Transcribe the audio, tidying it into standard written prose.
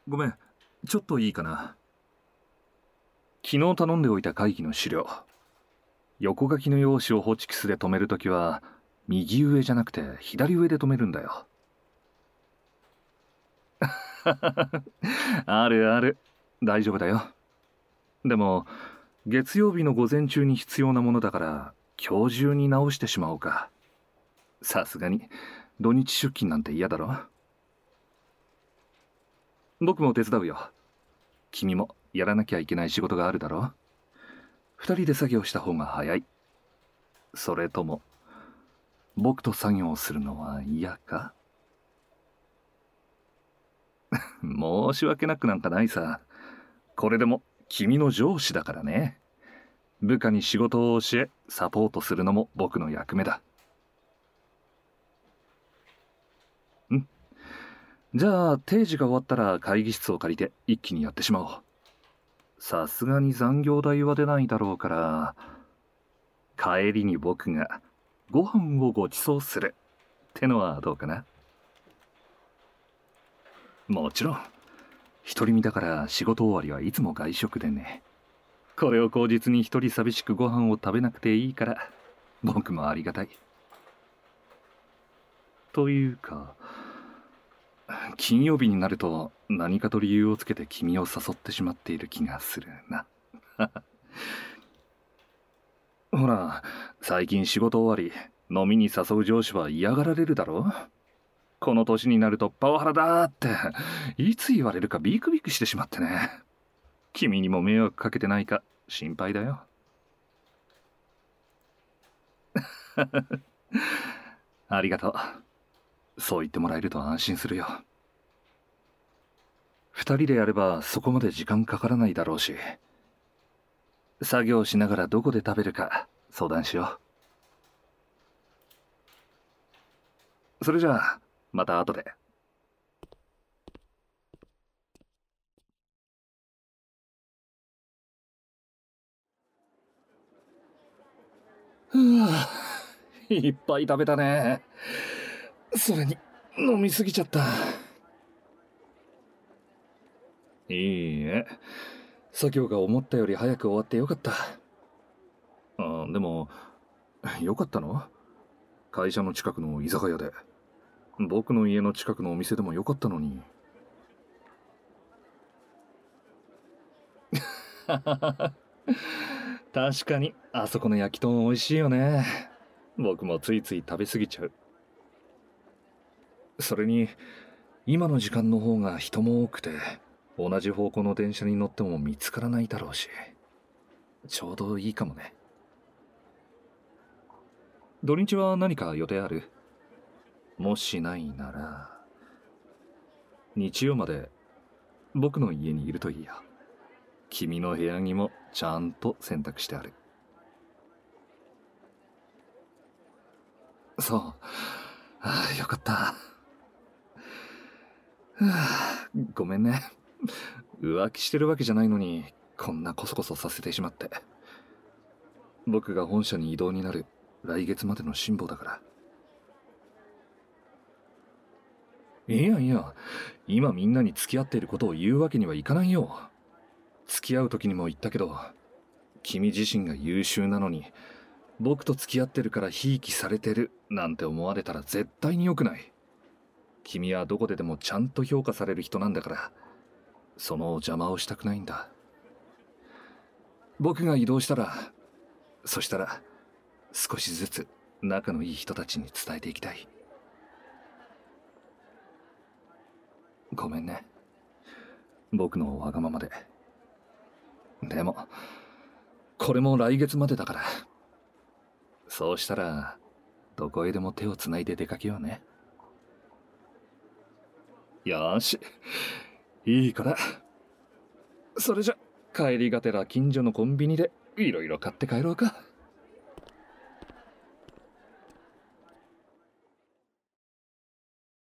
ごめん、ちょっといいかな。昨日頼んでおいた会議の資料。横書きの用紙をホチキスで止めるときは、右上じゃなくて左上で止めるんだよ。あるある。大丈夫だよ。でも、月曜日の午前中に必要なものだから、今日中に直してしまおうか。さすがに、土日出勤なんて嫌だろ。僕も手伝うよ。君もやらなきゃいけない仕事があるだろ。二人で作業した方が早い。それとも、僕と作業をするのは嫌か？申し訳なくなんかないさ。これでも君の上司だからね。部下に仕事を教え、サポートするのも僕の役目だ。ん？じゃあ、定時が終わったら会議室を借りて一気にやってしまおう。さすがに残業代は出ないだろうから、帰りに僕がご飯をご馳走するってのはどうかな？もちろん、独り身だから仕事終わりはいつも外食でね。これを口実に一人寂しくご飯を食べなくていいから、僕もありがたい。というか、金曜日になると何かと理由をつけて君を誘ってしまっている気がするな。ほら、最近仕事終わり、飲みに誘う上司は嫌がられるだろ？この年になるとパワハラだーって、いつ言われるかビクビクしてしまってね。君にも迷惑かけてないか心配だよ。ありがとう。そう言ってもらえると安心するよ。二人でやればそこまで時間かからないだろうし、作業しながらどこで食べるか相談しよう。それじゃあ、また後で。ふぅ、いっぱい食べたね。それに、飲みすぎちゃった。いいえ、作業が思ったより早く終わってよかった。でも、よかったの？会社の近くの居酒屋で。僕の家の近くのお店でもよかったのに。確かに、あそこの焼き豚美味しいよね。僕もついつい食べ過ぎちゃう。それに、今の時間の方が人も多くて、同じ方向の電車に乗っても見つからないだろうし、ちょうどいいかもね。土日は何か予定ある？もしないなら、日曜まで僕の家にいるといいや。君の部屋にもちゃんと洗濯してある。そう。ああ、よかった。はあ、ごめんね。浮気してるわけじゃないのに、こんなコソコソさせてしまって。僕が本社に異動になる来月までの辛抱だから。いやいや、今みんなに付き合っていることを言うわけにはいかないよ。付き合う時にも言ったけど、君自身が優秀なのに、僕と付き合ってるからひいきされてるなんて思われたら絶対に良くない。君はどこででもちゃんと評価される人なんだから、その邪魔をしたくないんだ。僕が移動したら、そしたら少しずつ仲のいい人たちに伝えていきたい。ごめんね、僕のわがままで。でもこれも来月までだから、そうしたらどこへでも手をつないで出かけようね。よーし、いいから。それじゃ帰りがてら近所のコンビニでいろいろ買って帰ろうか。